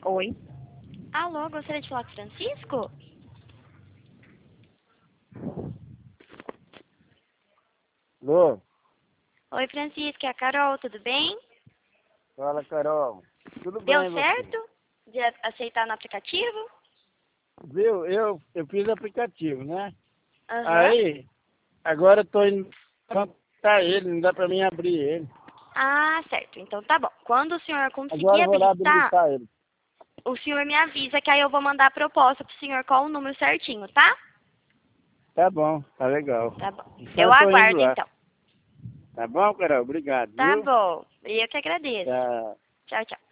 Oi. Alô, gostaria de falar com o Francisco? Alô? Oi, Francisco, é a Carol, tudo bem? Fala, Carol. Tudo Deu bem, você? certo de aceitar no aplicativo? Viu? Eu fiz aplicativo, né? Aham. Aí, agora eu tô indo contar ele, não dá pra mim abrir ele. Ah, certo. Então tá bom. Quando o senhor conseguir Agora eu vou lá habilitar, habilitar ele. o senhor me avisa que aí eu vou mandar a proposta pro senhor com o número certinho, tá? Tá bom, tá legal. Tá bom. Então Eu eu tô indo aguardo lá. então. Tá bom, Carol? Obrigado, Tá viu? bom. Eu que agradeço. Tchau. Tchau, tchau.